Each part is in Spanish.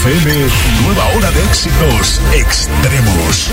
FM, nueva ola de éxitos extremos.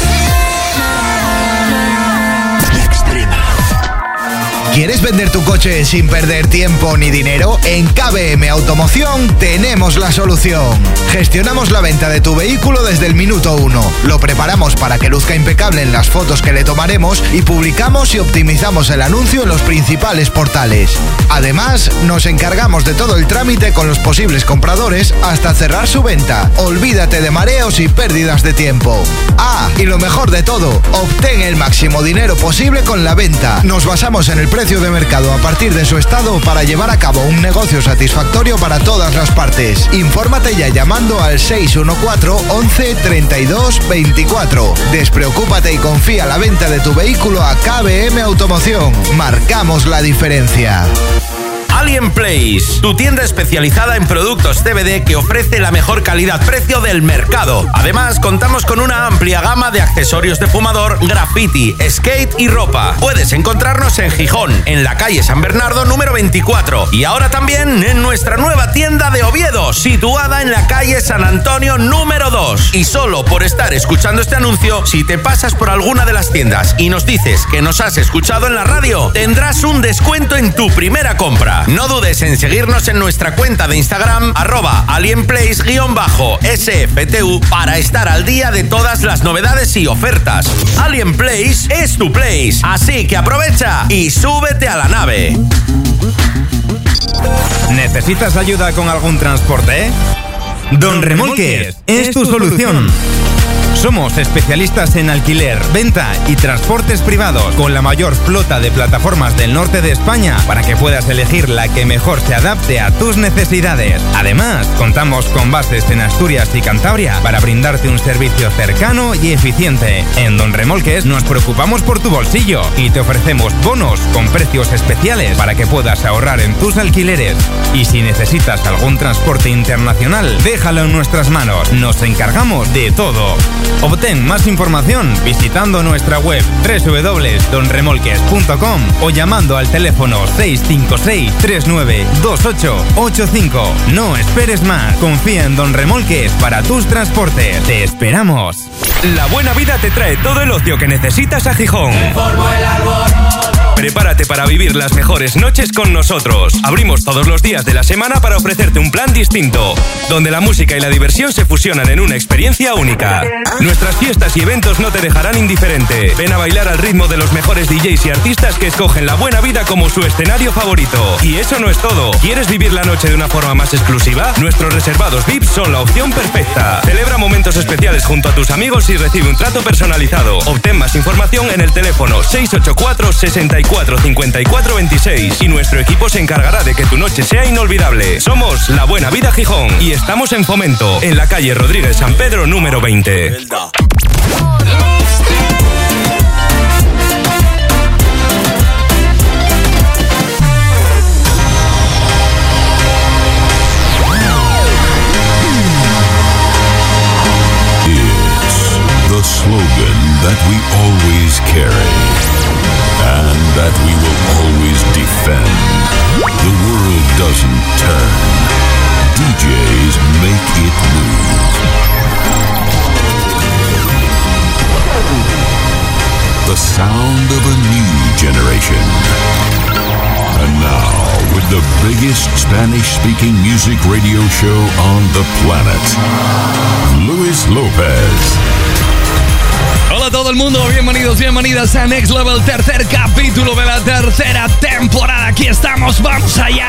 ¿Quieres vender tu coche sin perder tiempo ni dinero? En KBM Automoción tenemos la solución. Gestionamos la venta de tu vehículo desde el minuto 1. Lo preparamos para que luzca impecable en las fotos que le tomaremos y publicamos y optimizamos el anuncio en los principales portales. Además, nos encargamos de todo el trámite con los posibles compradores hasta cerrar su venta. Olvídate de mareos y pérdidas de tiempo. Y lo mejor de todo, obtén el máximo dinero posible con la venta. Nos basamos en el precio de mercado a partir de su estado para llevar a cabo un negocio satisfactorio para todas las partes. Infórmate ya llamando al 614 11 32 24. Despreocúpate y confía la venta de tu vehículo a KBM Automoción. Marcamos la diferencia. Alien Place, tu tienda especializada en productos CBD que ofrece la mejor calidad-precio del mercado. Además, contamos con una amplia gama de accesorios de fumador, graffiti, skate y ropa. Puedes encontrarnos en Gijón, en la calle San Bernardo número 24. Y ahora también en nuestra nueva tienda de Oviedo, situada en la calle San Antonio número 2. Y solo por estar escuchando este anuncio, si te pasas por alguna de las tiendas y nos dices que nos has escuchado en la radio, tendrás un descuento en tu primera compra. No dudes en seguirnos en nuestra cuenta de Instagram @alienplace_SFTU para estar al día de todas las novedades y ofertas. Alien Place es tu place, así que aprovecha y súbete a la nave. ¿Necesitas ayuda con algún transporte? Don Remolques es tu solución. Somos especialistas en alquiler, venta y transportes privados, con la mayor flota de plataformas del norte de España para que puedas elegir la que mejor se adapte a tus necesidades. Además, contamos con bases en Asturias y Cantabria para brindarte un servicio cercano y eficiente. En Don Remolques nos preocupamos por tu bolsillo y te ofrecemos bonos con precios especiales para que puedas ahorrar en tus alquileres. Y si necesitas algún transporte internacional, déjalo en nuestras manos. Nos encargamos de todo. Obtén más información visitando nuestra web www.donremolques.com o llamando al teléfono 656 392885. No esperes más. Confía en Don Remolques para tus transportes. ¡Te esperamos! La buena vida te trae todo el ocio que necesitas a Gijón. Prepárate para vivir las mejores noches con nosotros. Abrimos todos los días de la semana para ofrecerte un plan distinto, donde la música y la diversión se fusionan en una experiencia única. Nuestras fiestas y eventos no te dejarán indiferente. Ven a bailar al ritmo de los mejores DJs y artistas que escogen la buena vida como su escenario favorito. Y eso no es todo. ¿Quieres vivir la noche de una forma más exclusiva? Nuestros reservados VIP son la opción perfecta. Celebra momentos especiales junto a tus amigos y recibe un trato personalizado. Obtén más información en el teléfono 684 64 54 26 y nuestro equipo se encargará de que tu noche sea inolvidable. Somos La Buena Vida Gijón y estamos en Fomento, en la calle Rodríguez San Pedro número 20. The slogan that we always carry and that we will always defend. The world doesn't turn. DJs make it move. The sound of a new generation. And now, with the biggest Spanish-speaking music radio show on the planet, Luis López. Hola a todo el mundo, bienvenidos, bienvenidas a Next Level, tercer capítulo de la tercera temporada. Aquí estamos, vamos allá.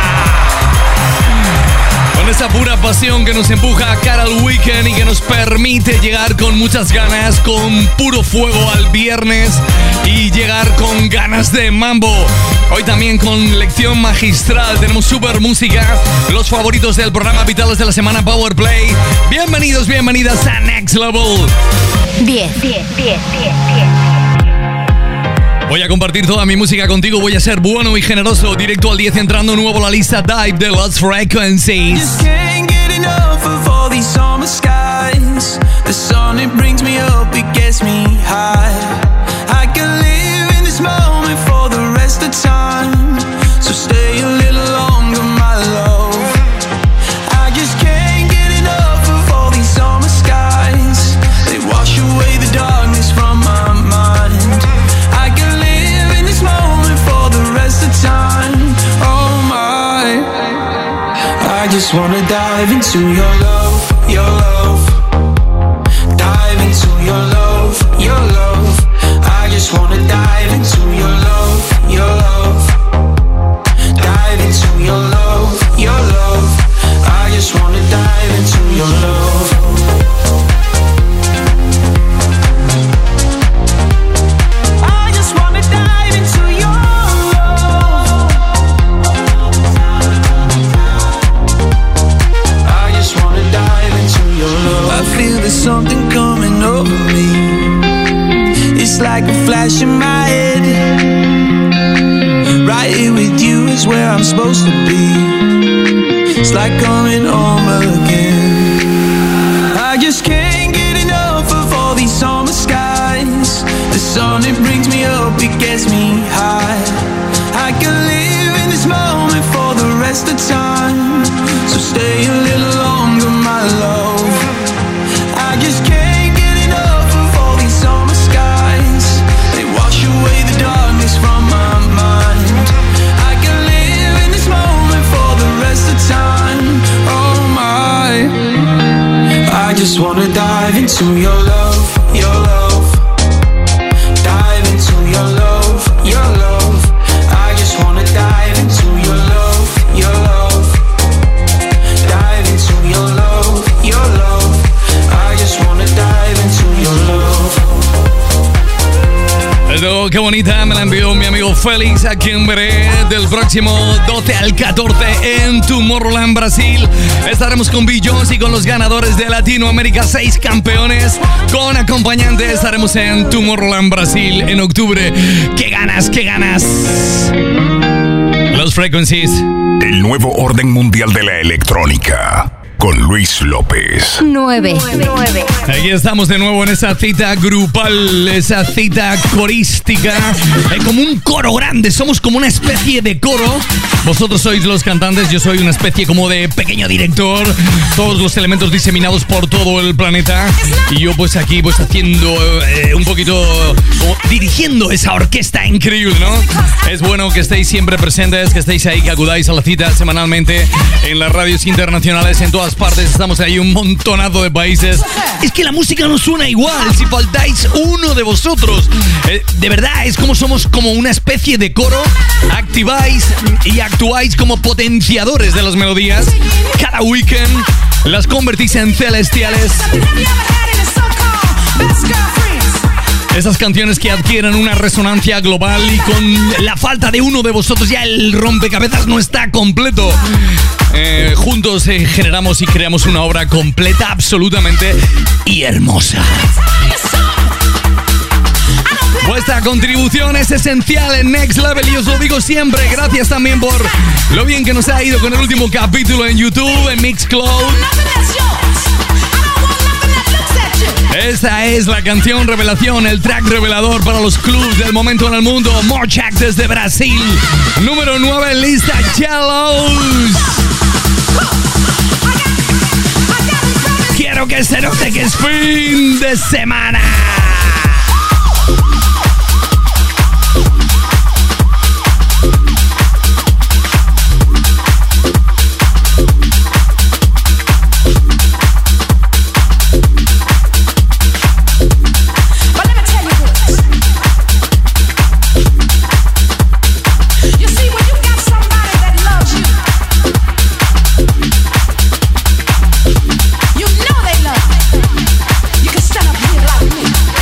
Con esa pura pasión que nos empuja a cara al weekend y que nos permite llegar con muchas ganas, con puro fuego al viernes y llegar con ganas de mambo. Hoy también con lección magistral, tenemos super música, los favoritos del programa, vitales de la semana, Power Play. Bienvenidos, bienvenidas a Next Level. 10. Voy a compartir toda mi música contigo, voy a ser bueno y generoso. Directo al 10 entrando nuevo a la lista Dive de Lost Frequencies. Just can't get enough of all these summer skies. The sun, it brings me up, it gets me high. I can live in this moment for the rest of time. So stay a little longer, my love. I just can't get enough just wanna dive into your love, your love. Dive into your love, your love. I just wanna dive into your love, your love. Dive into your love, your love. I just wanna dive into your love. I just wanna dive into your love. I just wanna dive into your love. I feel there's something coming over me. It's like a flash in my head. Right here with you is where I'm supposed to be. It's like coming home again. I just can't get enough of all these summer skies. The sun, it brings me up, it gets me high. I can live in this moment for the rest of time. So stay a little longer, my love. I just can't get enough of all these summer skies. They wash away the darkness from my mind. I can live in this moment for the rest of time. Oh my, I just wanna dive into your love, your love. Dive into your love, your love. I just wanna dive into your love, your love. Dive into your love, your love. I just wanna dive into your love. Esto, qué bonita, me la envió mi amigo Félix, a quien veré del próximo 12 al 14 en Tomorrowland, Brasil. Estaremos con Beyoncé y con los ganadores de Latinoamérica, 6 campeones. Con acompañante estaremos en Tomorrowland, Brasil en octubre. ¡Qué ganas, qué ganas! Los Frequencies. El nuevo orden mundial de la electrónica. Con Luis López. 9. Aquí estamos de nuevo en esa cita grupal, esa cita corística, como un coro grande, somos como una especie de coro. Vosotros sois los cantantes, yo soy una especie como de pequeño director, todos los elementos diseminados por todo el planeta. Y yo pues aquí pues haciendo un poquito, como dirigiendo esa orquesta increíble, ¿no? Es bueno que estéis siempre presentes, que estéis ahí, que acudáis a la cita semanalmente en las radios internacionales, en todas partes, estamos ahí un montonazo de países. Es que la música no suena igual si faltáis uno de vosotros. De verdad, es como somos como una especie de coro. Activáis y actuáis como potenciadores de las melodías. Cada weekend las convertís en celestiales. Esas canciones que adquieren una resonancia global, y con la falta de uno de vosotros ya el rompecabezas no está completo. Juntos generamos y creamos una obra completa, absolutamente y hermosa. Vuestra contribución es esencial en Next Level y os lo digo siempre. Gracias también por lo bien que nos ha ido con el último capítulo en YouTube, en Mixcloud. Esta es la canción revelación, el track revelador para los clubs del momento en el mundo. Morchak desde Brasil. Número 9 en lista, Yellows. Quiero que se note que es fin de semana. You can stand up here like me.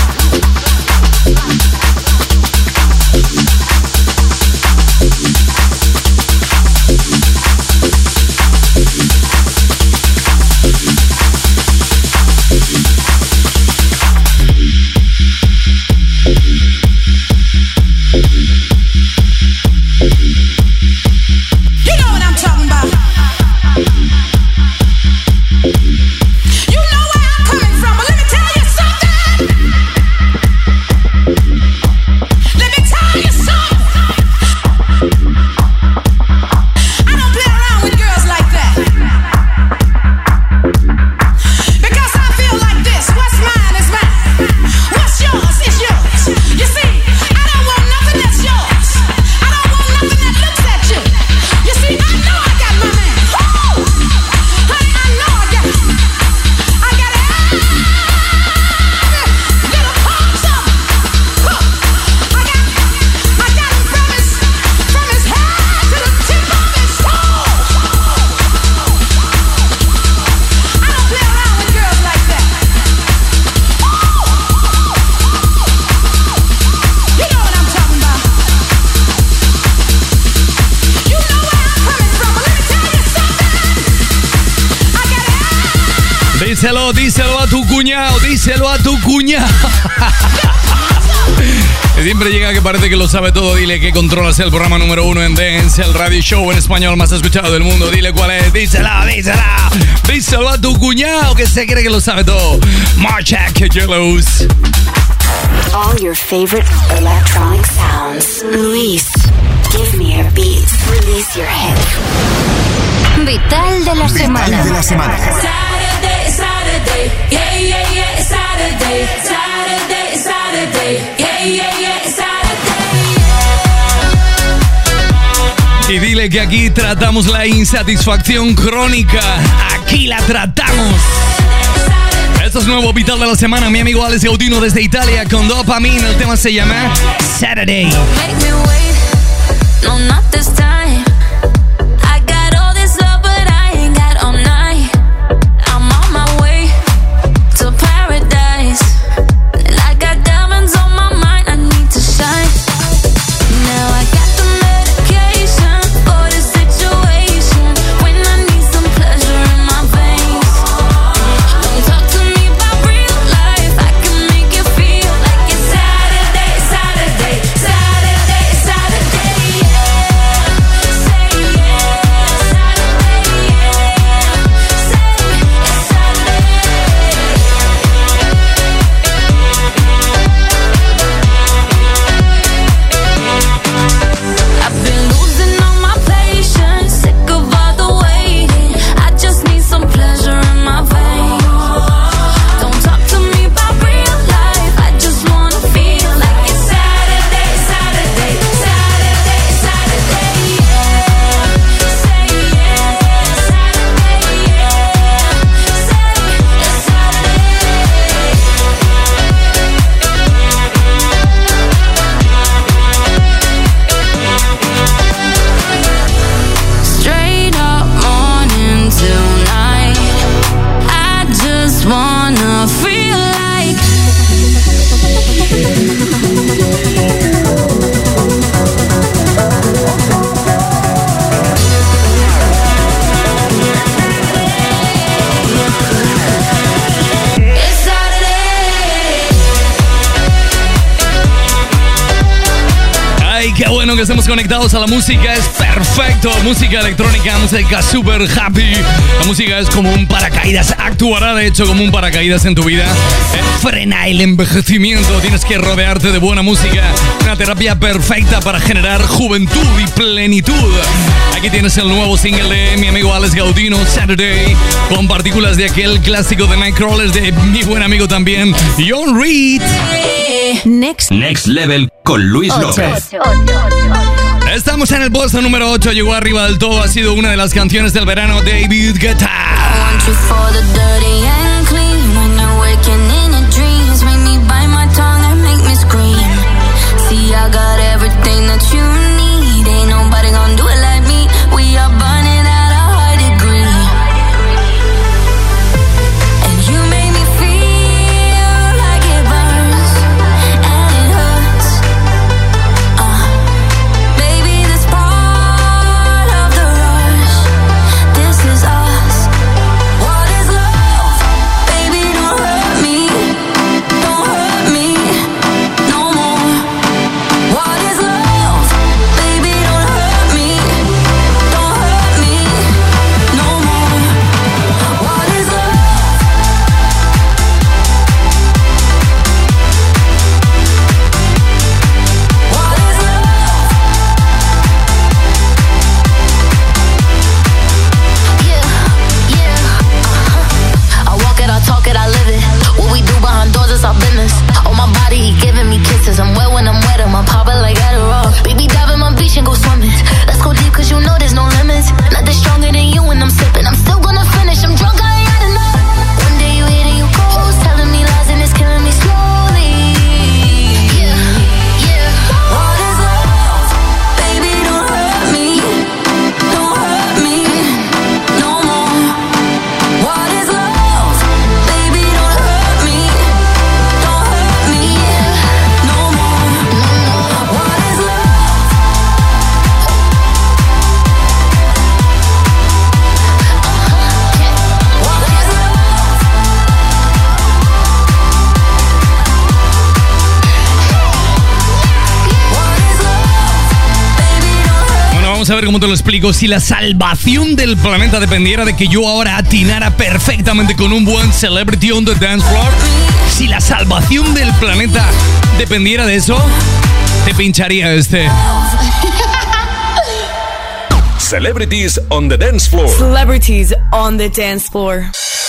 díselo, díselo a tu cuñado, díselo a tu cuñado. Que siempre llega que parece que lo sabe todo. Dile que controlas el programa número 1 en Dance, el radio show en español más escuchado del mundo. Dile cuál es, díselo, díselo. Díselo a tu cuñado que se cree que lo sabe todo. Marcha que Yellows. All your favorite electronic sounds. Luis, give me your beats. Release your head. Vital de la semana. Vital de la semana. Saturday, Saturday, yeah, yeah, yeah, it's Saturday. Saturday, Saturday, yeah, yeah, yeah, it's Saturday, yeah. Y dile que aquí tratamos la insatisfacción crónica. Aquí la tratamos. Esto es nuevo Vital de la semana. Mi amigo Alex Gaudino desde Italia con Dopamine. El tema se llama Saturday. Make me wait, no, not this time. I got all this love, but I ain't got all night. I'm on my way to paradise, and I got diamonds on my mind. I need to shine. Now I got the medication for the situation. When I need some pleasure in my veins, don't talk to me about real life. I can make you feel like it's Saturday, Saturday, Saturday, Saturday, yeah. Say yeah, Saturday, yeah. Say it's Saturday. I've been losing all my patience, sick of all the waiting. I just need some pleasure in my veins. Don't talk to me about real life. I just wanna feel like it's Saturday, Saturday, Saturday, Saturday, yeah. Say yeah, Saturday, yeah. Say it's straight up morning till night. I just wanna feel like it's Saturday. Ay, qué bueno que estemos conectados a la música. Es perfecto. Música electrónica, música super happy. La música es como un paracaídas. Actuará, de hecho, como un paracaídas en tu vida. Frena el envejecimiento. Tienes que rodearte de buena música. Una terapia perfecta para generar juventud y plenitud. Aquí tienes el nuevo single de mi amigo Alex Gaudino, Saturday, con partículas de aquel clásico de Nightcrawlers de mi buen amigo también, John Reed. Next Level con Luis López. Estamos en el puesto número 8, llegó arriba del todo, ha sido una de las canciones del verano, David Guetta. I want you for the dirty and clean. When you're waking in your dreams, make me bite my tongue and make me scream. See, I got everything that you need. Ain't nobody gonna do it like me. We are burning at a high degree. And you make me feel like it burns and it hurts. Baby, this part of the rush. This is us. What is love? Baby, don't hurt me. Don't hurt me no more. What is love? Baby, don't hurt me. Don't hurt me no more. What is love? What is love? Yeah. I walk it, I talk it, I live it. What we do behind doors is our business. On my body, he giving me kisses. I'm wet when I'm wet, I'm popping like Adderall. Baby, dive in my beach and go swimming. Let's go deep, cause you know there's no limits. Nothing stronger than you when I'm sipping. I'm still gonna finish, I'm drunk, I ain't had enough. One day you hit and you ghost, telling me lies and it's killing me slowly. Yeah, yeah. What is love? Baby, don't hurt me. Don't hurt me no more. What is love? Baby, don't hurt me. Don't hurt me no more. What is love? Vamos a ver cómo te lo explico. Si la salvación del planeta dependiera de que yo ahora atinara perfectamente con un buen Celebrity on the Dance Floor, si la salvación del planeta dependiera de eso, te pincharía este. Celebrities on the Dance Floor. Celebrities on the dance floor.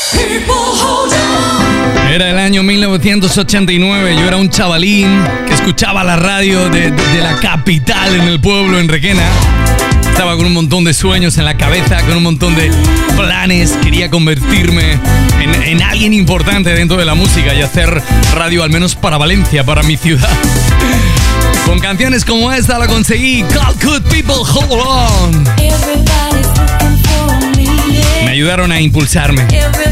Era el año 1989, yo era un chavalín que escuchaba la radio de la capital en el pueblo, en Requena. Estaba con un montón de sueños en la cabeza, con un montón de planes. Quería convertirme en alguien importante dentro de la música y hacer radio al menos para Valencia, para mi ciudad. Con canciones como esta lo conseguí. Call Good People, Hold On. Me ayudaron a impulsarme.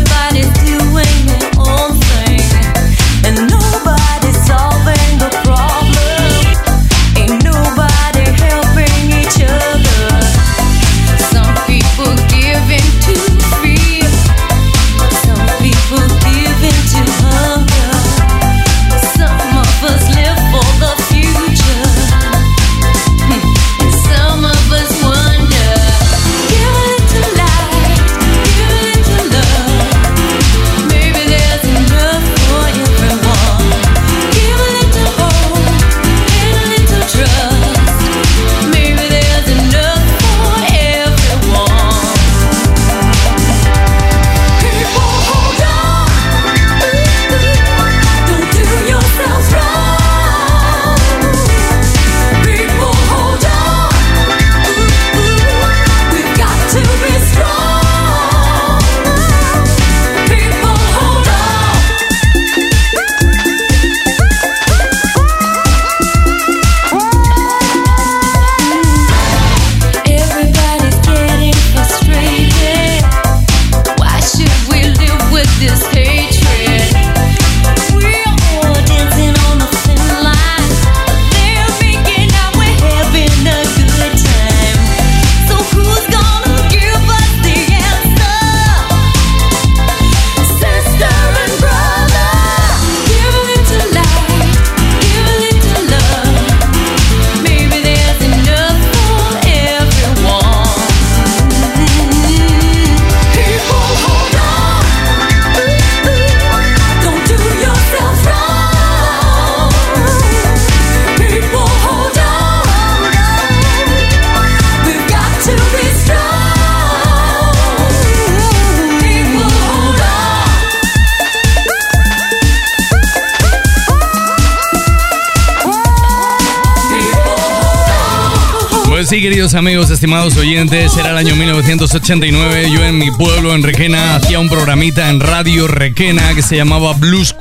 Sí, queridos amigos, estimados oyentes, era el año 1989. Yo en mi pueblo, en Requena, hacía un programita en Radio Requena que se llamaba Blues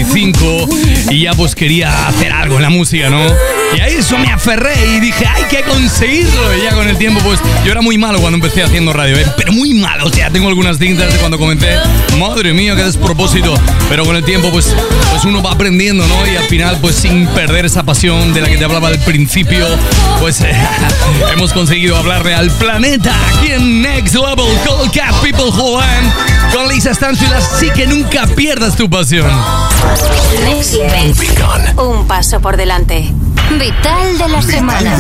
45 y ya pues quería hacer algo en la música, ¿no? Y a eso me aferré y dije, hay que conseguirlo. Y ya con el tiempo, pues yo era muy malo cuando empecé haciendo radio, pero muy malo. O sea, tengo algunas cintas de cuando comencé. Madre mía, qué despropósito. Pero con el tiempo, pues uno va aprendiendo, ¿no? Y al final, pues sin perder esa pasión de la que te hablaba al principio, pues hemos conseguido hablarle al planeta aquí en Next Level. Call Cat People Hold On con Lisa Stansfield. Así que nunca pierdas tu pasión. Next Level. Un paso por delante. Vital de la semana.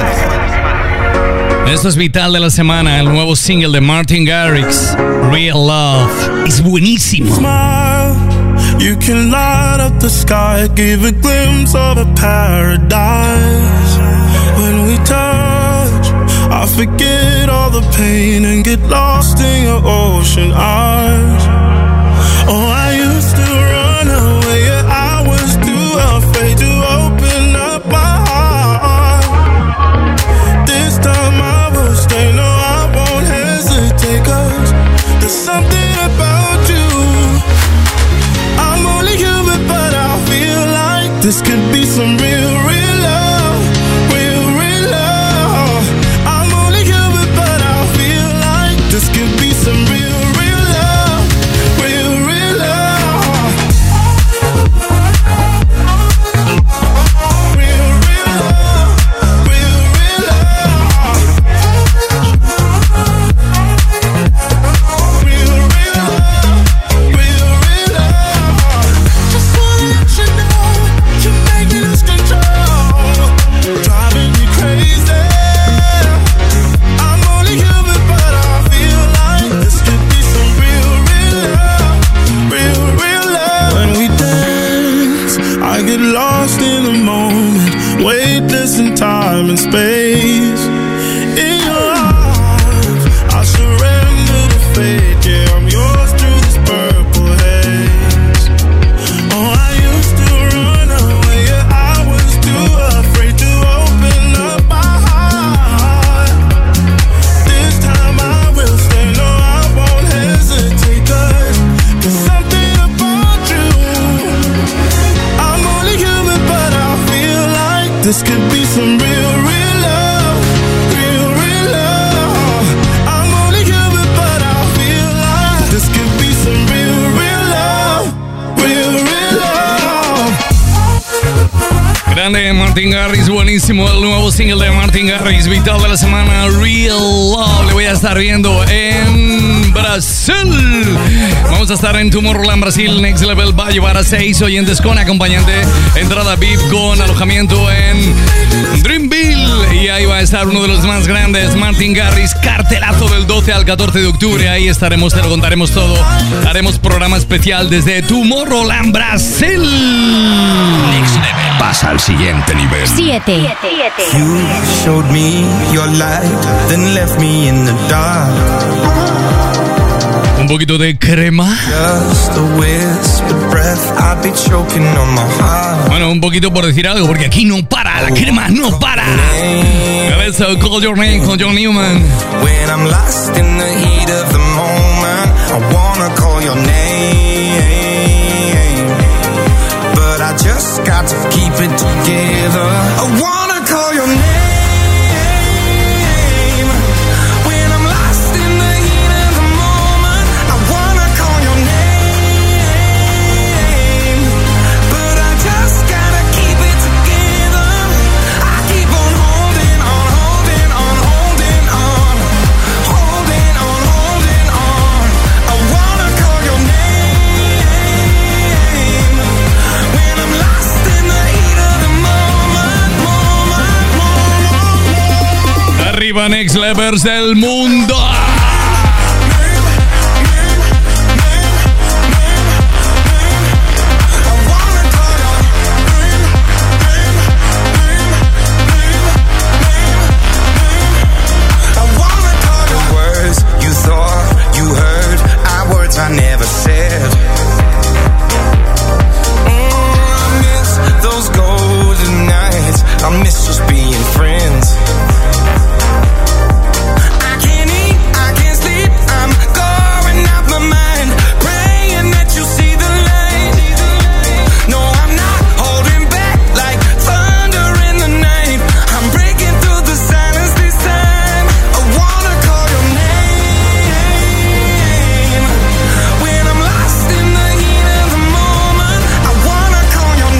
Esto es Vital de la semana, el nuevo single de Martin Garrix, Real Love. Es buenísimo. You can light up the sky, give a glimpse of a paradise. When we touch, I forget all the pain and get lost in your ocean eyes. Oh, I used to run away, yeah, I was too afraid to open up my heart. This time I will stay, no, I won't hesitate, 'cause there's something about you. I'm only human, but I feel like this could be some real love. This could be some real love, real love. Real love, real love. Real love. Just wanna let you know, you're making us control. This could be some real, real love, real, real love. I'm only human, but I feel like this could be some real, real love, real, real love. Grande Martin Garrix, buenísimo el nuevo single de Martin Garrix, vital de la semana, Real Love. Le voy a estar viendo en Brasil. Vamos a estar en Tomorrowland Brasil. Next Level va a llevar a 6 oyentes con acompañante, entrada VIP con alojamiento en Dreamville, y ahí va a estar uno de los más grandes, Martin Garrix, cartelazo del 12 al 14 de octubre. Ahí estaremos, te lo contaremos todo. Haremos programa especial desde Tomorrowland Brasil. Next Level pasa al siguiente nivel. 7. You showed me your light, then left me in the dark. Un poquito de crema. Just a whisper breath, I'd be choking on my heart. Bueno, un poquito por decir algo, porque aquí no para, la crema no para. Eso, Call Your Name con John Newman. When I'm lost in the heat of the moment, I wanna call your name, but I just got to keep it together. I wanna call your name. When I'm lost in the heat of the moment, I wanna call your name, but I just gotta keep it together. I keep on holding on, holding on, holding on, holding on, holding on. I wanna call your name. When I'm lost in the heat of the moment, moment. Arriba Next Levels del mundo. Words you thought you heard are words I never said. I miss those golden nights, I miss just being friends. I can't eat, I can't sleep, I'm going out my mind, praying that you see the light. No, I'm not holding back like thunder in the night. I'm breaking through the silence this time. I wanna call your name. When I'm lost in the heat of the moment, I wanna call your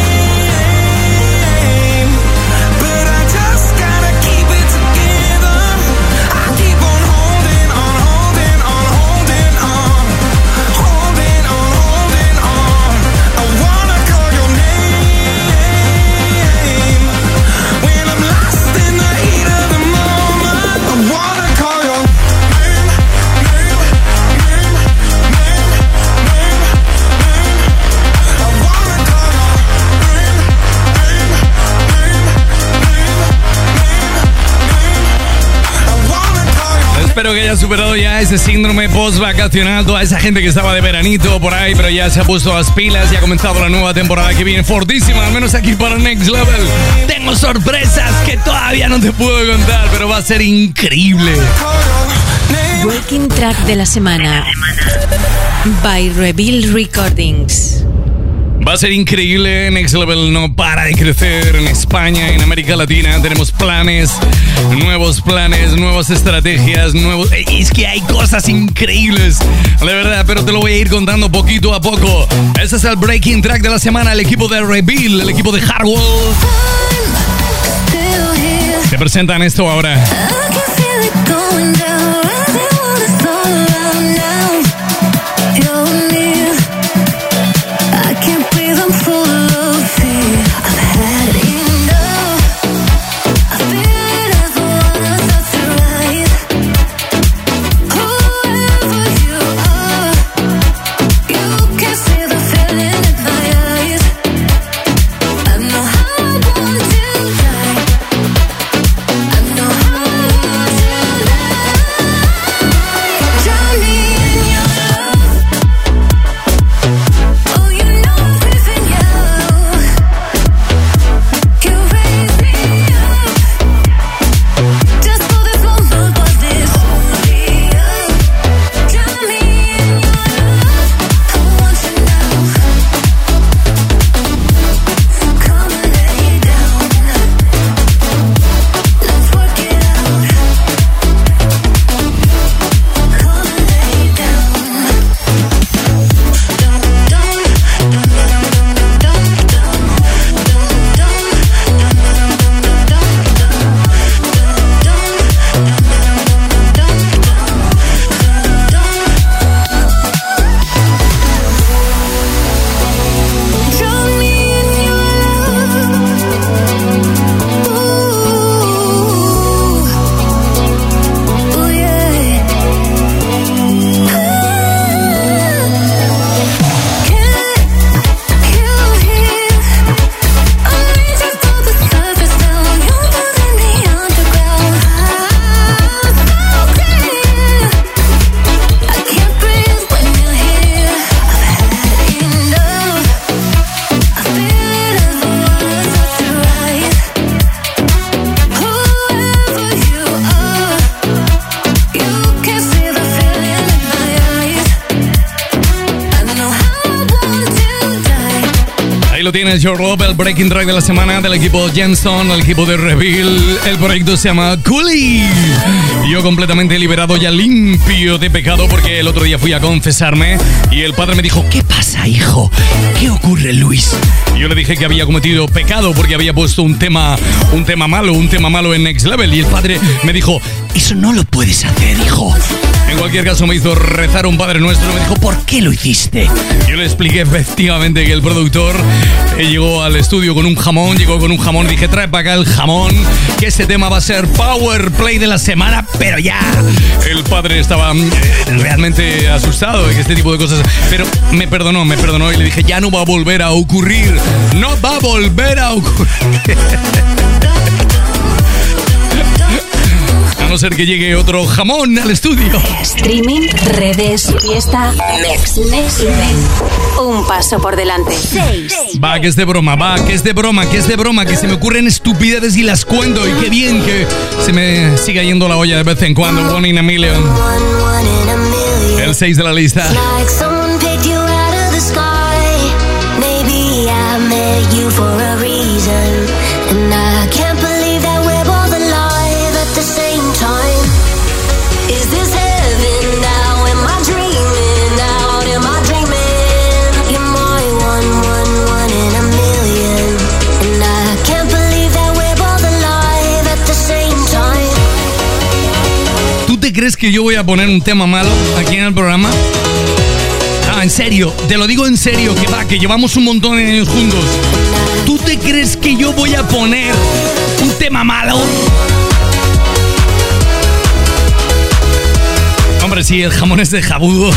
name, but I just gotta keep it together. I keep on holding on, holding on, holding on, holding on, holding on. I wanna call your name. When I'm lost in the heat of the moment, I wanna call your Espero que hayas superado ya ese síndrome post-vacacional, toda esa gente que estaba de veranito por ahí, pero ya se ha puesto las pilas y ha comenzado la nueva temporada que viene fortísima, al menos aquí para Next Level. Tengo sorpresas que todavía no te puedo contar, pero va a ser increíble. Breaking Track de la semana by Reveal Recordings. Va a ser increíble. Next Level no para de crecer en España, en América Latina. Tenemos planes, nuevas estrategias, Es que hay cosas increíbles, de verdad, pero te lo voy a ir contando poquito a poco. Ese es el Breaking Track de la semana. El equipo de Reveal, el equipo de Hardwell, te presentan esto ahora. I know how I want you. lo tienes, Your Love, el breaking track de la semana del equipo Jenson, el equipo de Reveal. El proyecto se llama Coolie. Y yo completamente liberado, ya limpio de pecado, porque el otro día fui a confesarme y el padre me dijo: ¿qué pasa, hijo? ¿Qué ocurre, Luis? Y yo le dije que había cometido pecado porque había puesto un tema malo en Next Level. Y el padre me dijo: eso no lo puedes hacer, hijo. En cualquier caso, me hizo rezar un Padre Nuestro. Me dijo: ¿por qué lo hiciste? Yo le expliqué efectivamente que el productor llegó al estudio con un jamón. Y dije: trae para acá el jamón, que este tema va a ser Power Play de la semana. Pero ya, el padre estaba realmente asustado de que este tipo de cosas. Pero me perdonó y le dije: ya no va a volver a ocurrir. No va a volver a ocurrir. A no ser que llegue otro jamón al estudio. Streaming, redes, fiesta, Next Level. Un paso por delante. 6. Va, que es de broma, que se me ocurren estupideces y las cuento. Y qué bien que se me siga yendo la olla de vez en cuando. One in a million. El 6 de la lista. ¿Crees que yo voy a poner un tema malo aquí en el programa? Ah, en serio, te lo digo en serio, que llevamos un montón de años juntos. ¿Tú te crees que yo voy a poner un tema malo? Hombre, sí, el jamón es de jabugo.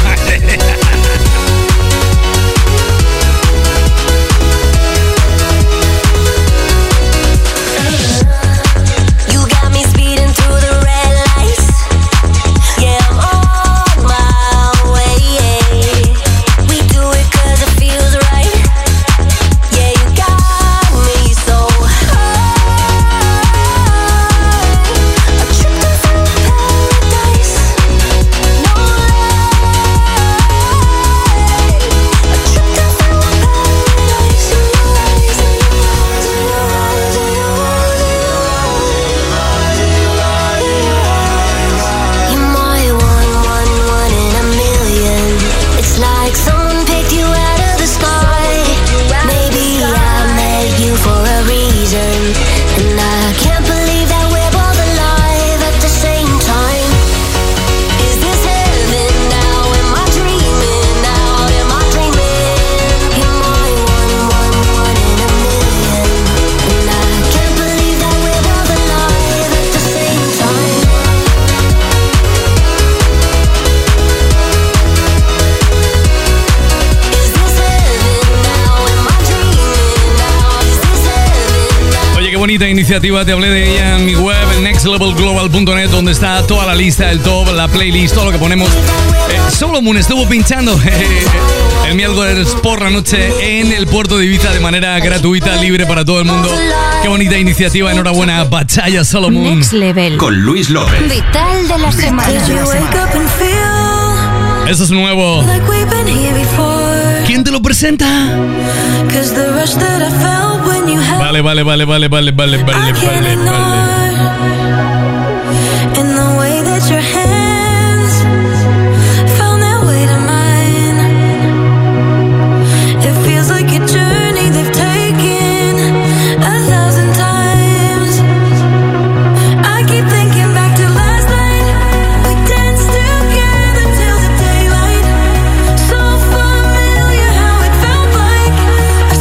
Bonita iniciativa, te hablé de ella en mi web, en nextlevelglobal.net, donde está toda la lista, el top, la playlist, todo lo que ponemos. Solomon estuvo pinchando el miércoles por la noche en el puerto de Ibiza de manera gratuita, libre para todo el mundo. Qué bonita iniciativa, enhorabuena, Batalla Solomon. Next Level. Con Luis López. Vital de la semana. Eso es nuevo. ¿Quién te lo presenta? Vale.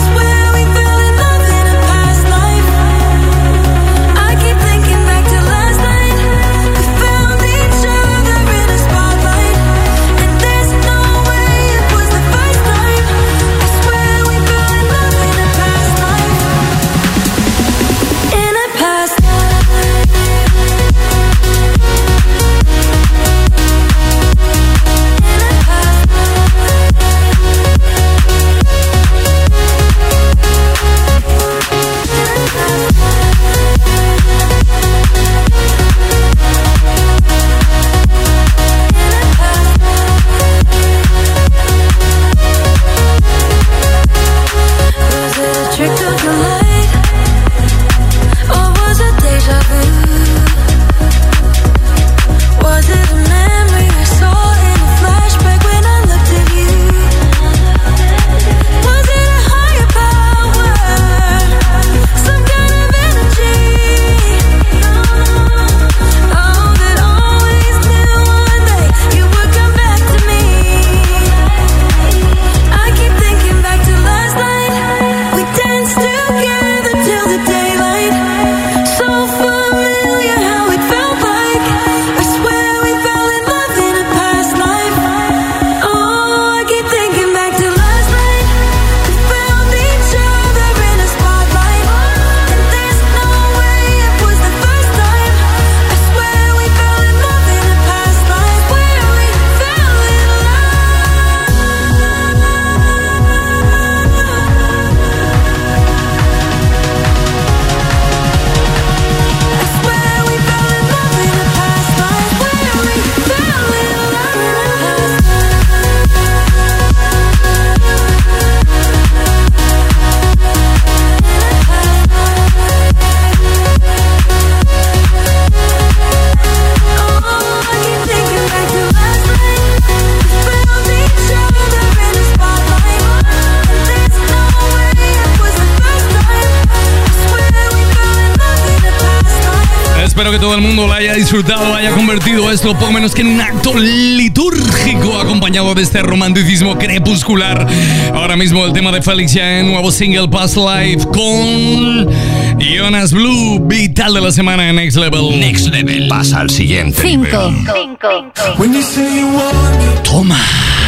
I keep thinking back to last Espero que todo el mundo lo haya disfrutado, haya convertido esto poco menos que en un acto litúrgico acompañado de este romanticismo crepuscular. Ahora mismo el tema de Félix Jaén, nuevo single Past Life con Jonas Blue, vital de la semana en Next Level. Next Level. Pasa al siguiente 5. Toma.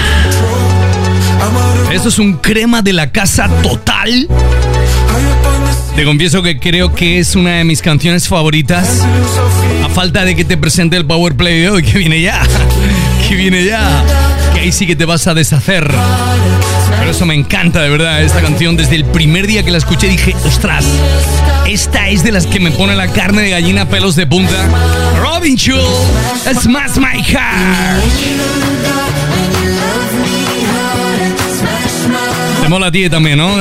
Esto es un crema de la casa total. Te confieso que creo que es una de mis canciones favoritas. A falta de que te presente el Power Play de hoy, que viene ya. Que viene ya. Que ahí sí que te vas a deshacer. Pero eso me encanta, de verdad, esta canción. Desde el primer día que la escuché dije, ostras, esta es de las que me pone la carne de gallina, pelos de punta. Robin Schulz, Smash My Heart. Te mola a ti también, ¿no?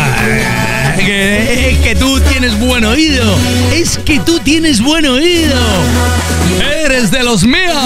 Es que tú tienes buen oído. Es que tú tienes buen oído. Eres de los míos.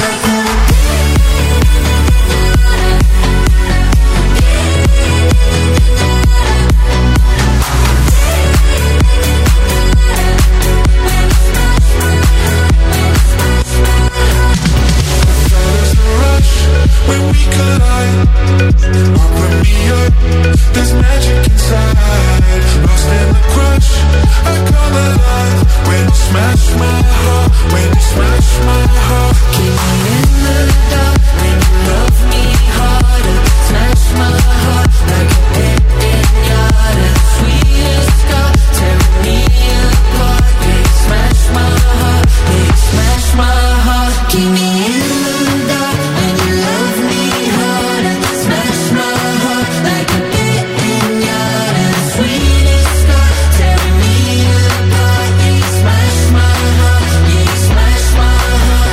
There's magic inside, lost in the crush. I come alive when you smash my heart, when you smash my heart. Keep me in the dark when you love me harder. Smash my heart like a pit in yard. Sweetest scar, tearing me apart. Yeah, you smash my heart, yeah, you smash my heart. Keep me in the dark when you love me harder. Smash my heart like a pit in yard. Sweetest scar, tearing me apart. Yeah, you smash my heart, yeah, you smash my heart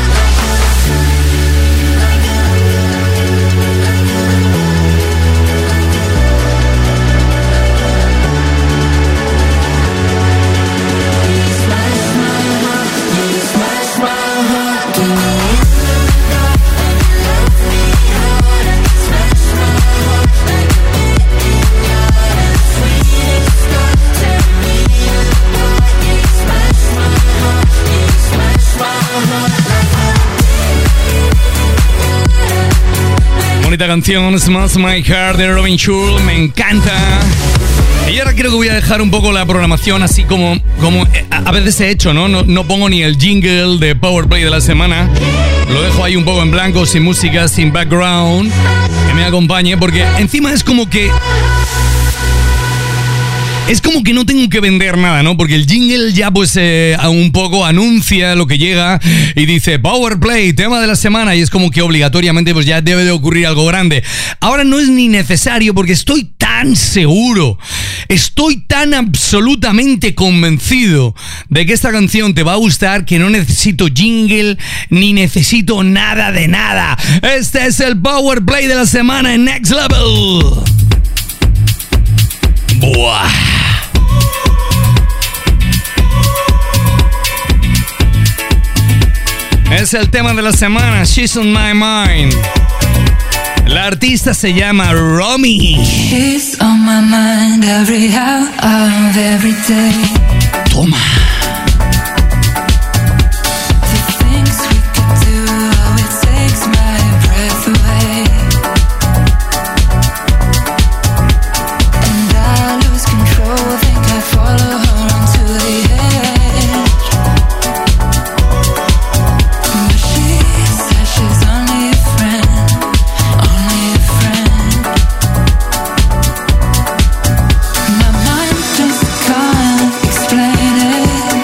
Bonita canción, Smash My Heart de Robin Schulz, me encanta. Y ahora creo que voy a dejar un poco la programación así como a veces he hecho, ¿no? No pongo ni el jingle de Power Play de la semana. Lo dejo ahí un poco en blanco, sin música, sin background, que me acompañe, porque encima es como que no tengo que vender nada, ¿no? Porque el jingle ya pues un poco anuncia lo que llega y dice Power Play, tema de la semana, y es como que obligatoriamente pues ya debe de ocurrir algo grande. Ahora no es ni necesario porque estoy tan seguro, estoy tan absolutamente convencido de que esta canción te va a gustar que no necesito jingle ni necesito nada de nada. Este es el Power Play de la semana en Next Level. Buah. Es el tema de la semana, She's on My Mind. La artista se llama Romy. She's on my mind every hour of every day. Toma. The things we could do, oh, it takes my breath away. And I lose control, think I follow her onto the edge. But she says she's only a friend, only a friend. My mind just can't explain it.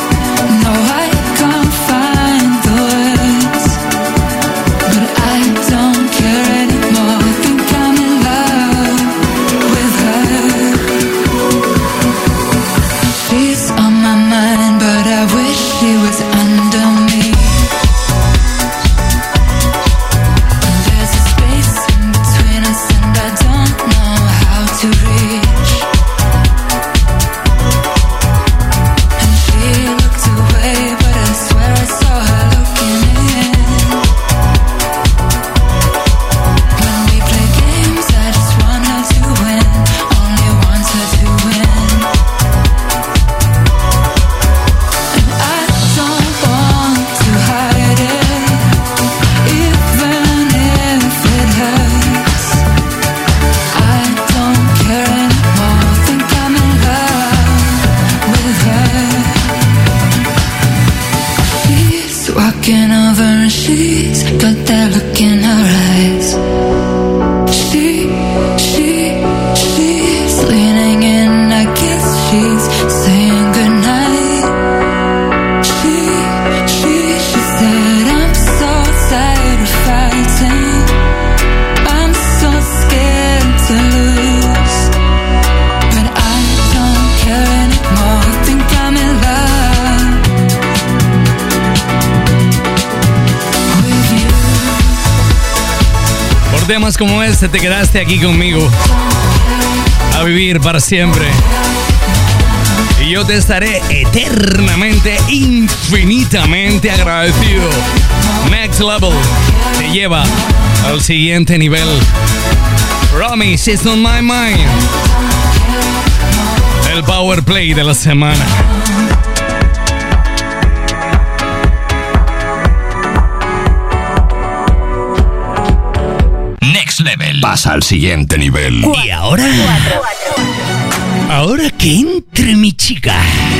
Por temas como este te quedaste aquí conmigo a vivir para siempre. Y yo te estaré eternamente, infinitamente agradecido. Next Level te lleva al siguiente nivel. Promise It's On My Mind. El Power Play de la semana. Next Level. Pasa al siguiente nivel. Y ahora... Ahora que entre mi chica.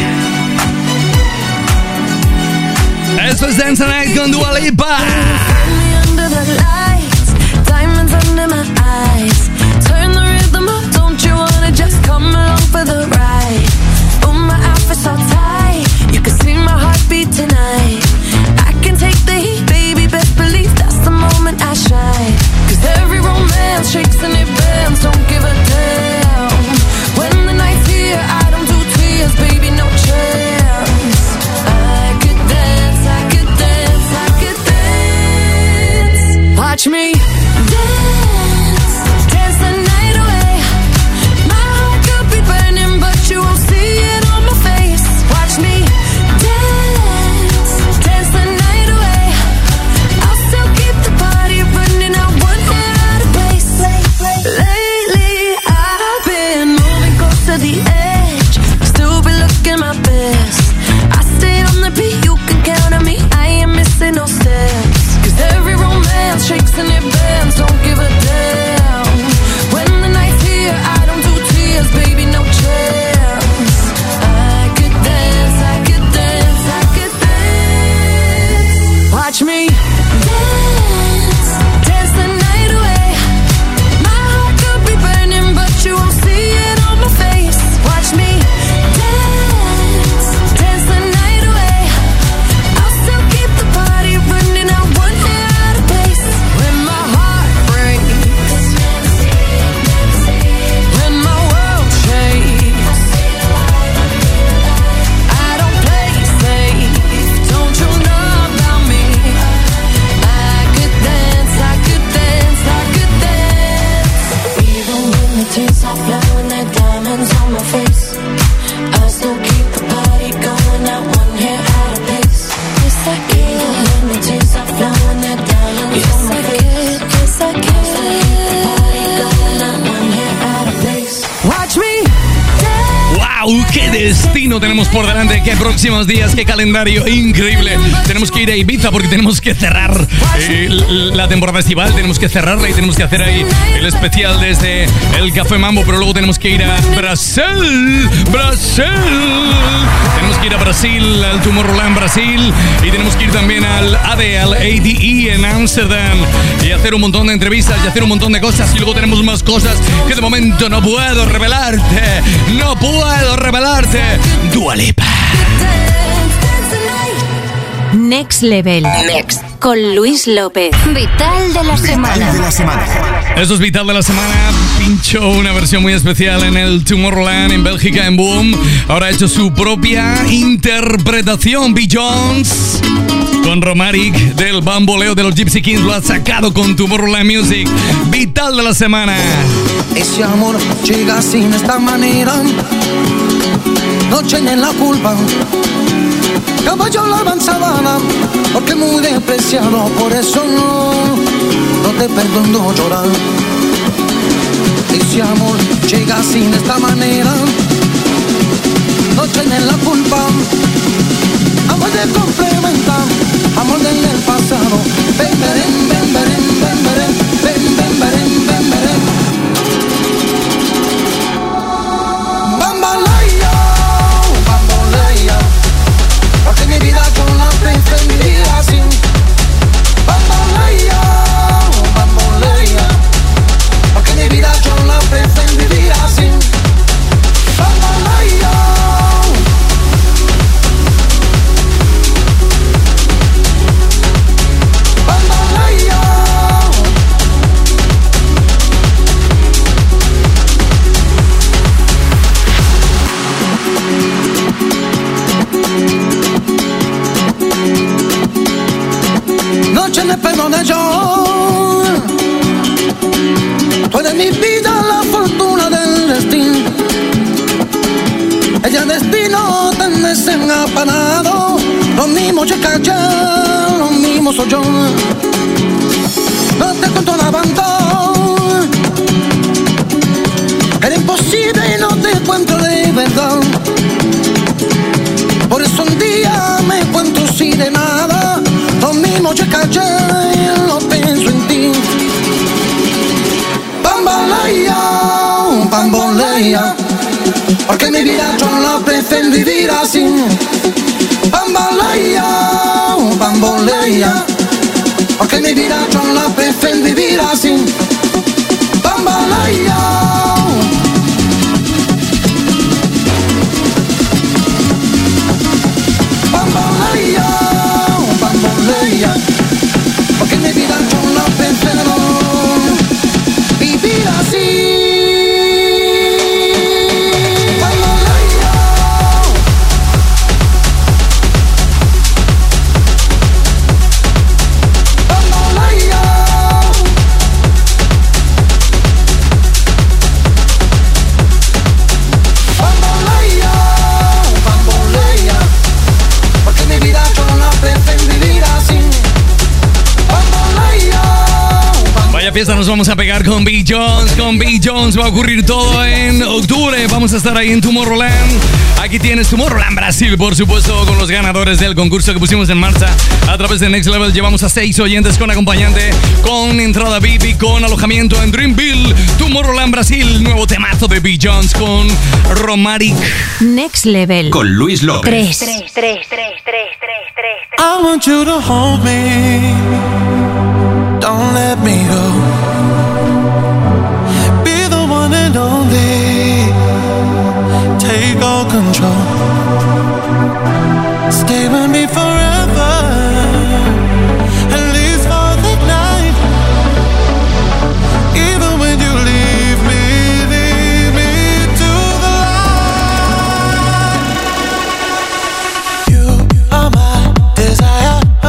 Esto es Dance Night con Dua Lipa. Under the lights, diamonds under my eyes. Turn the rhythm up, don't you wanna just come along for the ride? Oh, my outfit's all tight, you can see my heartbeat tonight. I can take the heat, baby, best believe that's the moment I shine. 'Cause every romance shakes and it bends, don't give a damn. When the night's here, I don't do tears, baby, no chance. I could dance, I could dance, I could dance. Watch me dance, dance the night away. My heart could be burning, but you won't see it on my face. Watch me dance, dance the night away. I'll still keep the party running, I won't get out of place. Lately, I've been moving close to the edge, still be looking my best. I stay on the beat, you can count on me, I ain't missing no steps. 'Cause every romance shakes and it bends, don't give a damn. When the night's here, I don't do tears, baby, no chance. I could dance, I could dance, I could dance. Watch me dance, dance the night away. My heart could be burning, but you won't see it on my face. Watch me dance, dance the night away. I'll still keep the party running, I won't get out of place. When my heart breaks, when my world shakes, I don't play safe, don't you know about me? I could dance, I could dance, I could dance. Even when the tears are flowing, there diamonds on my face, I still keep the party going, not one hair out of place. Yes, I can. Even when the tears are flowing, there diamonds on my face, yes, I can. I still keep the party going, not one hair out of place. Watch me dance. ¡Wow! ¡Qué destino tenemos por delante! ¡Qué próximos días! ¡Qué calendario increíble! Tenemos que ir a Ibiza porque tenemos que cerrar la temporada estival. Tenemos que cerrarla y tenemos que hacer ahí el especial desde el Café Mambo. Pero luego tenemos que ir a Brasil. ¡Brasil! Tenemos que ir a Brasil, al Tomorrowland Brasil. Y tenemos que ir también al ADE, al ADE en Ámsterdam. Y hacer un montón de entrevistas y hacer un montón de cosas. Y luego tenemos más cosas que de momento no puedo revelarte. ¡No puedo revelarte! Dua Lipa. Next Level. Next. Con Luis López. Vital de la semana. Eso es Vital de la semana. Pinchó una versión muy especial en el Tomorrowland en Bélgica, en Boom. Ahora ha hecho su propia interpretación. B. Jones con Romaric del Bamboleo de los Gypsy Kings lo ha sacado con Tomorrowland Music. Vital de la semana. Ese amor llega así de esta manera, no tienen la culpa. Caballo la avanzada, porque muy despreciado, por eso no te perdono llorar. Ese amor llega así de esta manera, no tienen la culpa. Amor de complementar, amor del pasado. Ven, ven, ven, ven, ven, ven, ven, ven, ven, ven, ven. Porque mi vida yo la preferiría así. Bambolea, bambolea. Porque mi vida yo la preferiría así. Bambolea. Bambolea. de mi vida la fortuna del destino. Ella destino tan desengapanado. Lo mismo yo callé, lo mismo soy yo. No te cuento la banda, era imposible y no te cuento de verdad. Por eso un día me cuento así de nada. Lo mismo yo callé, lo pienso en ti. Bambolea, bambolea, porque mi vida yo la prefiero vivir así. Bambolea, bambolea, porque mi vida yo la prefiero vivir así. Bambolea. Bambolea, bambolea, porque mi vida yo la prefiero vivir así. Fiesta nos vamos a pegar con B. Jones. Con B. Jones va a ocurrir todo en octubre. Vamos a estar ahí en Tomorrowland. Aquí tienes Tomorrowland Brasil, por supuesto, con los ganadores del concurso que pusimos en marcha a través de Next Level. Llevamos a 6 oyentes con acompañante, con entrada VIP y con alojamiento en Dreamville. Tomorrowland Brasil, nuevo temazo de B. Jones con Romaric. Next Level con Luis López. 3. I want you to hold me. Don't let me go. Be the one and only. Take all control. Stay with me forever. At least for the night. Even when you leave me to the light. You are my desire.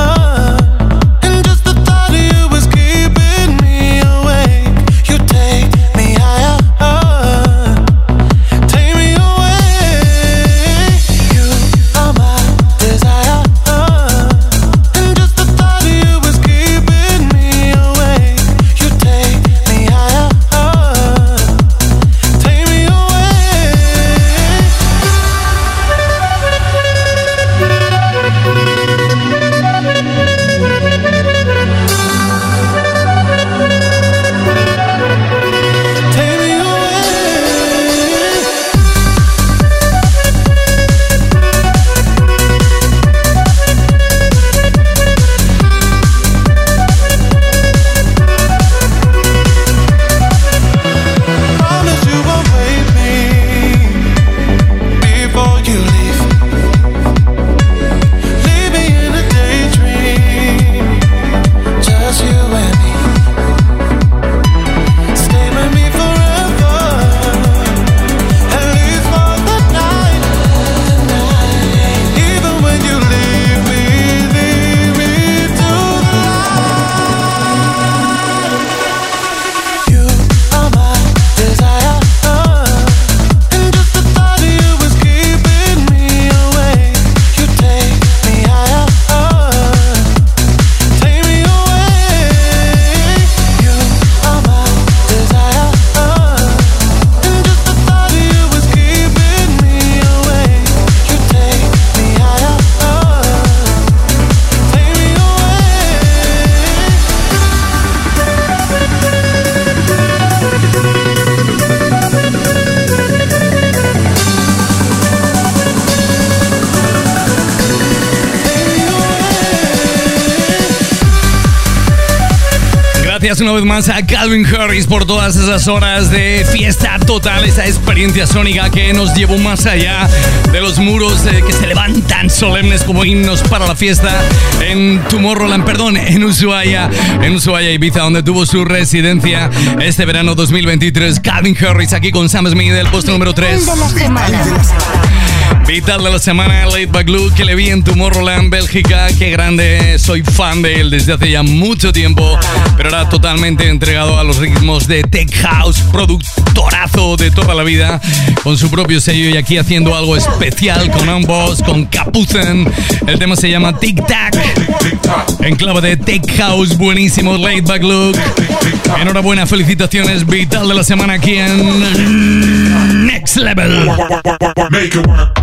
Gracias una vez más a Calvin Harris por todas esas horas de fiesta total, esa experiencia sónica que nos llevó más allá de los muros que se levantan solemnes como himnos para la fiesta en Tomorrowland, en Ushuaia, Ibiza, donde tuvo su residencia este verano 2023. Calvin Harris aquí con Sam Smith, el puesto número 3. Vital de la semana, Laid Back Luke, que le vi en Tomorrowland, Bélgica. Qué grande, soy fan de él desde hace ya mucho tiempo, pero ahora totalmente entregado a los ritmos de Tech House, productorazo de toda la vida, con su propio sello y aquí haciendo algo especial con Amboss, con Capuzen. El tema se llama Tic Tac, en clave de Tech House, buenísimo, Laid Back Luke. Enhorabuena, felicitaciones, Vital de la semana aquí en Next Level. Make it work.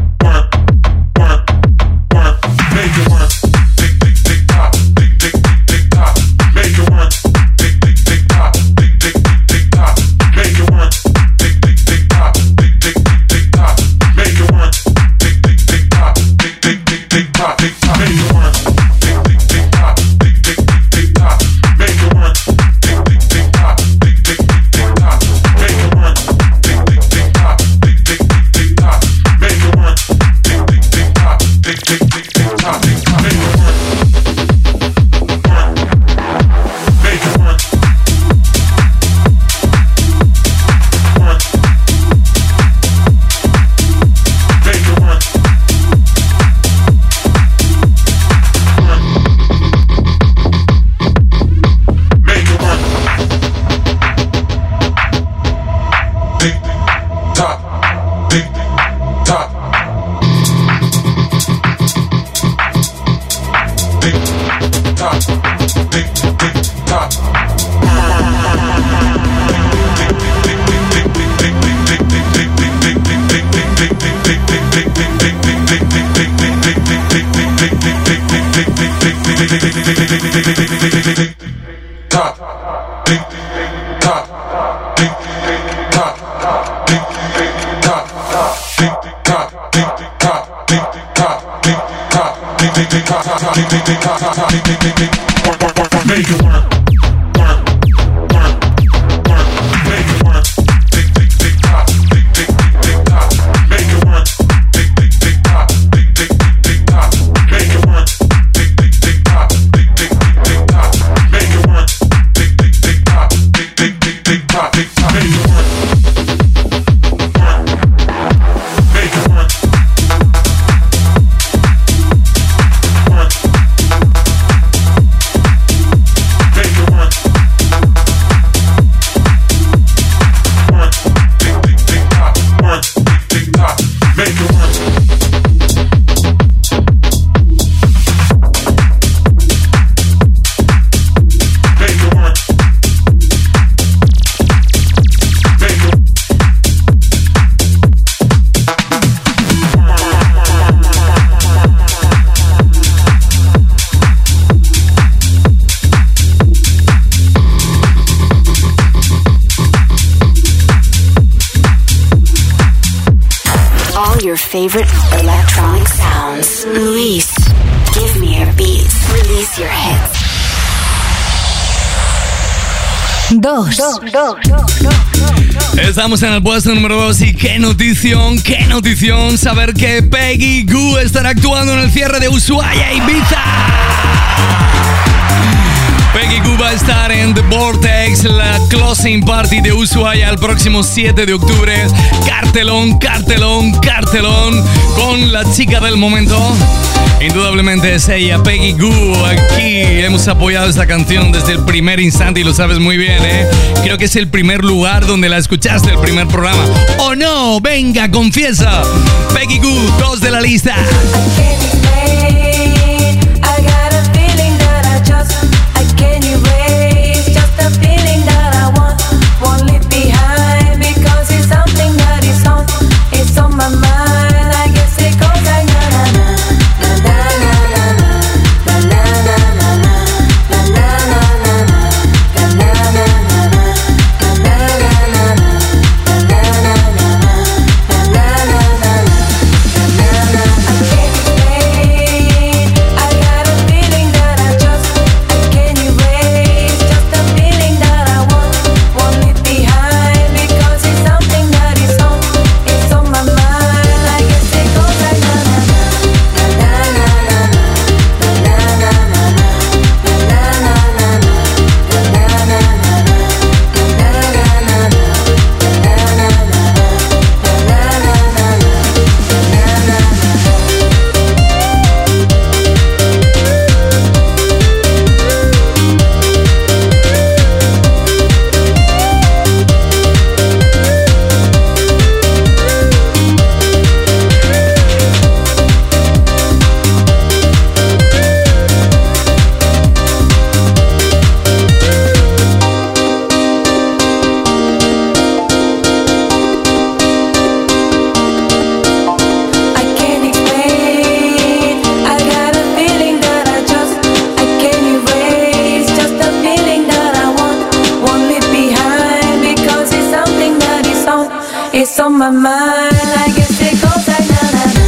Favorite electronic sounds. Luis, give me your beats. Release your hits. Dos. Estamos en el puesto número 2 y qué notición saber que Peggy Gou estará actuando en el cierre de Ushuaia Ibiza. Peggy Gou va a estar en The Vortex, la closing party de Ushuaia el próximo 7 de octubre. Cartelón con la chica del momento. Indudablemente es ella, Peggy Gou. Aquí hemos apoyado esta canción desde el primer instante y lo sabes muy bien, ¿eh? Creo que es el primer lugar donde la escuchaste, el primer programa. ¡Oh no! Venga, confiesa. Peggy Gou, 2 de la lista. It's on my mind. I guess it goes like na na na.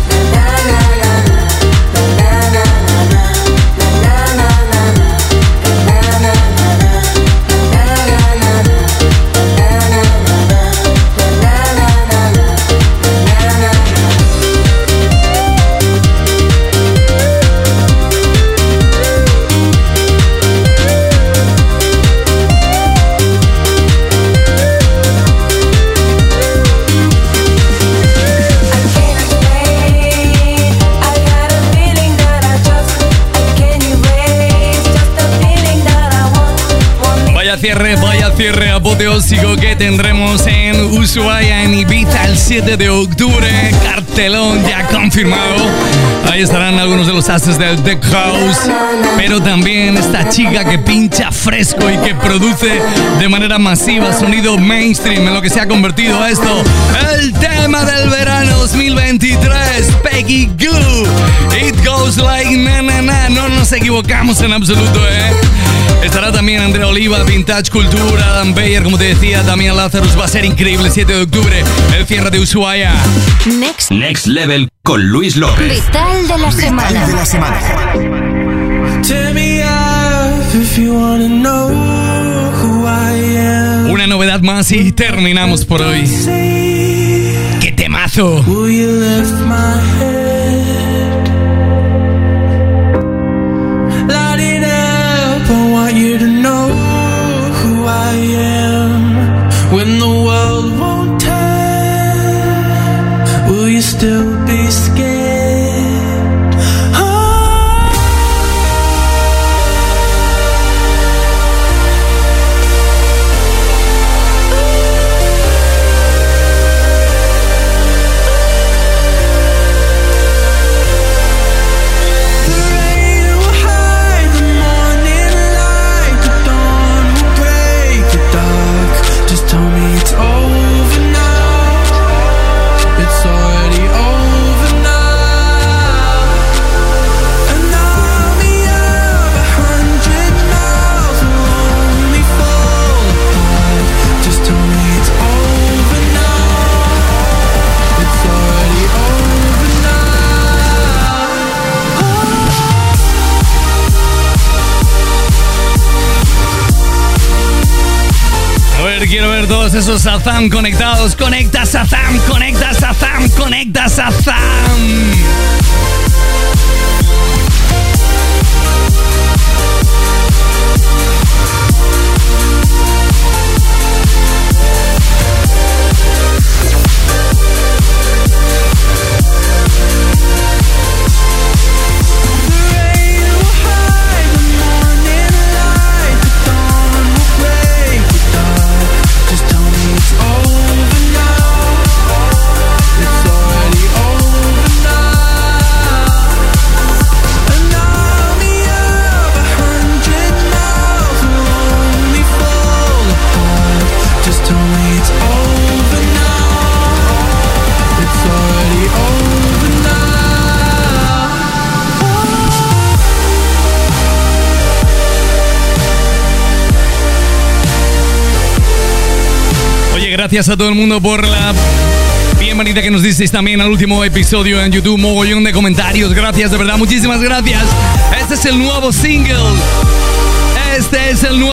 Vaya cierre apoteósico que tendremos en Ushuaia, en Ibiza, el 7 de octubre. Cartelón ya confirmado. Ahí estarán algunos de los ases del Tech House, pero también esta chica que pincha fresco y que produce de manera masiva sonido mainstream, en lo que se ha convertido esto, el tema del verano 2023, Peggy Goo. It goes like na na na. No nos equivocamos en absoluto, Estará también Andrea Oliva, Vintage Cultura, Adam Beyer, como te decía, también Lazarus. Va a ser increíble el 7 de octubre, el cierre de Ushuaia. Next Level con Luis López. Vital de la semana. Una novedad más y terminamos por hoy. ¡Qué temazo! You to know who I am when the world won't turn. Will you still be scared? Quiero ver todos esos Shazam conectados. Conecta Shazam, conecta Shazam, conecta Shazam. Gracias a todo el mundo por la bienvenida que nos disteis también al último episodio en YouTube. Mogollón de comentarios. Gracias, de verdad, muchísimas gracias. Este es el nuevo single. Este es el nuevo